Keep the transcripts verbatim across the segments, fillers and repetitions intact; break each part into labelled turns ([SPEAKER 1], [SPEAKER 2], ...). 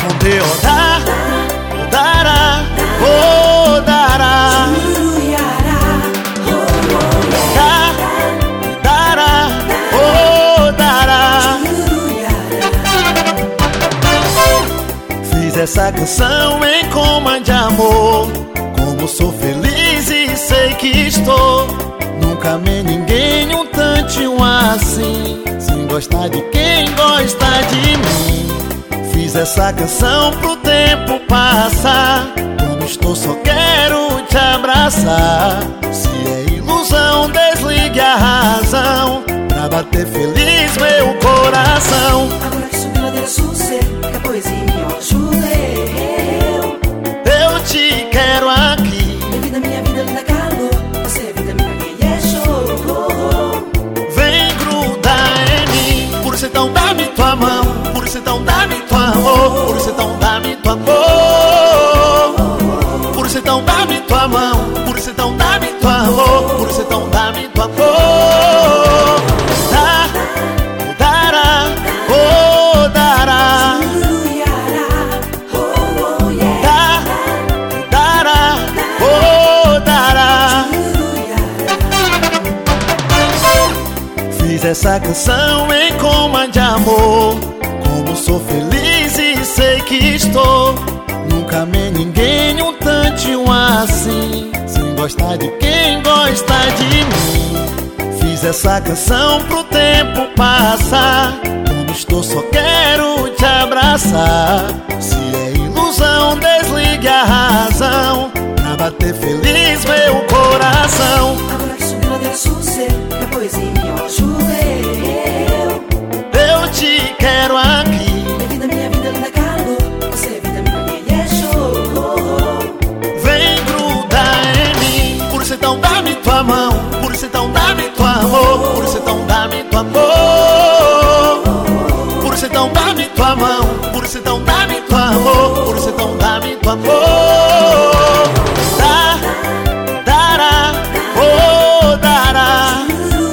[SPEAKER 1] Onde odar, odará, odará. Dar, dará, odará. Fiz essa canção em coma de amor. Como sou feliz e sei que estou. Nunca amei ninguém um tantinho assim, sem gostar de quem gosta de mim. Fiz essa canção pro tempo passar. Quando estou só quero te abraçar. Se é ilusão, desligue a razão pra bater feliz meu coração.
[SPEAKER 2] Agora que subiu a ladeira sossego, que a poesia me ajuda eu.
[SPEAKER 1] Eu te quero aqui.
[SPEAKER 2] Minha vida, minha vida, linda calor. Você é vida, minha gay é show.
[SPEAKER 1] Vem grudar em mim. Por isso então dá-me tua mão. Por isso então dá-me tua amor. Por isso então dá-me tua amor. Por isso então dá-me tua mão. Por isso então dá-me tua amor. Por isso então dá-me tua amor. Dá, dará, odará. Dá, dará, odará. Fiz essa canção em coma de amor. Como sou feliz e sei que estou. Nunca amei ninguém um tantinho assim, sem gostar de quem gosta de mim. Fiz essa canção pro tempo passar. Quando estou só quero te abraçar. Se é ilusão, desligue a razão pra bater feliz meu coração.
[SPEAKER 2] Agora que subiu a ladeira sossego, que a poesia me ajuda eu.
[SPEAKER 1] Eu te quero aqui.
[SPEAKER 2] Minha vida, minha vida, linda calor. Você é vida, minha gay é show.
[SPEAKER 1] Vem grudar em mim. Por isso então dá-me tua mão. Por isso então dá-me tua amor. Por isso então dá-me tua amor. Por isso então dá-me tua mão. Por isso então dá-me tua amor. Por isso então dá-me tua amor. Dá, dará, odará.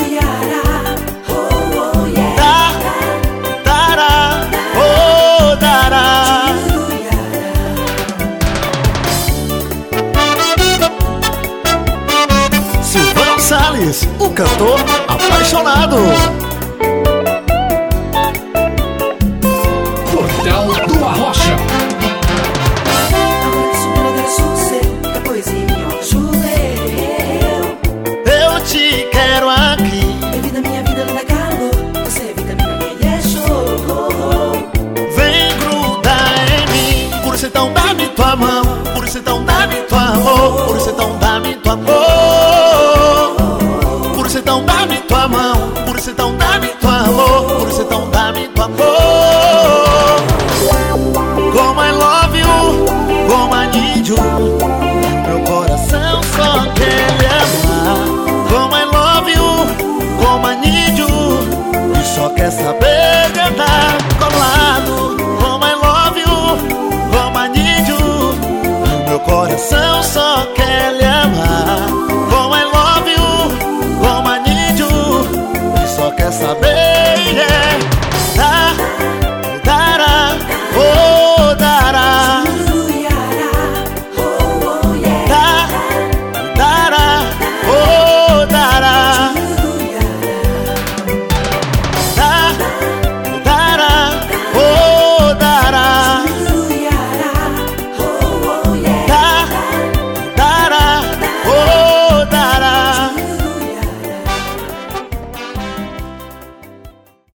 [SPEAKER 1] Dá, dará, odará. Silvão Salles, o cantor apaixonado.
[SPEAKER 3] Portal do Arrocha.
[SPEAKER 2] Agora que subiu a ladeira sossego, que a poesia me ajuda eu.
[SPEAKER 1] Eu te quero aqui.
[SPEAKER 2] Minha vida, minha vida, linda calor. Você é vida, minha gay é show.
[SPEAKER 1] Vem grudar em mim. Por isso então dá-me tua mão. Por isso então dá-me tua amor. Por isso então dá-me tua amor.